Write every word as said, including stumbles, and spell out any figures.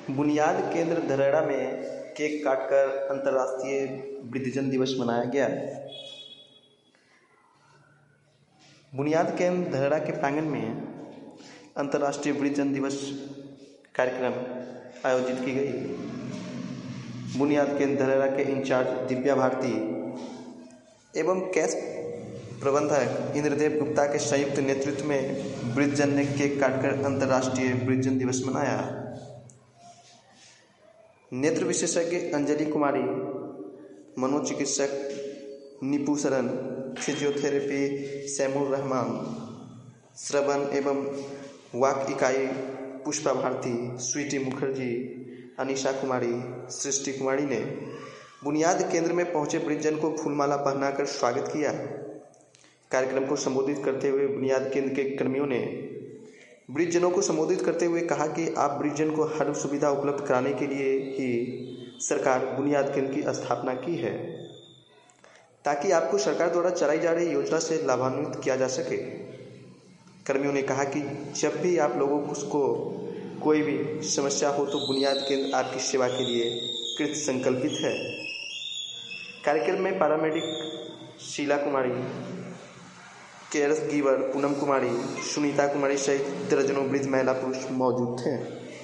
बुनियाद केंद्र धरेड़ा में केक काटकर अंतर्राष्ट्रीय वृद्धजन दिवस मनाया गया। बुनियाद केंद्र धरेड़ा के प्रांगण में अंतर्राष्ट्रीय वृद्धजन दिवस कार्यक्रम आयोजित की गई। बुनियाद केंद्र धरेड़ा के इंचार्ज दिव्या भारती एवं कैश प्रबंधक इंद्रदेव गुप्ता के संयुक्त नेतृत्व में वृद्धजन ने केक काटकर अंतर्राष्ट्रीय वृद्धजन दिवस मनाया। नेत्र विशेषज्ञ अंजलि कुमारी, मनोचिकित्सक नीपू सरन, फिजियोथेरेपी सैमुल रहमान, श्रवण एवं वाक इकाई पुष्पा भारती, स्वीटी मुखर्जी, अनीशा कुमारी, सृष्टि कुमारी ने बुनियाद केंद्र में पहुंचे वृद्धजन को फूलमाला पहनाकर स्वागत किया। कार्यक्रम को संबोधित करते हुए बुनियाद केंद्र के कर्मियों ने वृद्धजनों को संबोधित करते हुए कहा कि आप वृद्धजन को हर सुविधा उपलब्ध कराने के लिए ही सरकार बुनियाद केंद्र की स्थापना की है, ताकि आपको सरकार द्वारा चलाई जा रही योजना से लाभान्वित किया जा सके। कर्मियों ने कहा कि जब भी आप लोगों को कोई भी समस्या हो तो बुनियाद केंद्र आपकी सेवा के लिए कृत संकल्पित है। कार्यक्रम में paramedic Sheela Kumari, care giver Poonam Kumari, Sunita Kumari सहित दर्जनों वृद्ध महिला पुरुष मौजूद थे।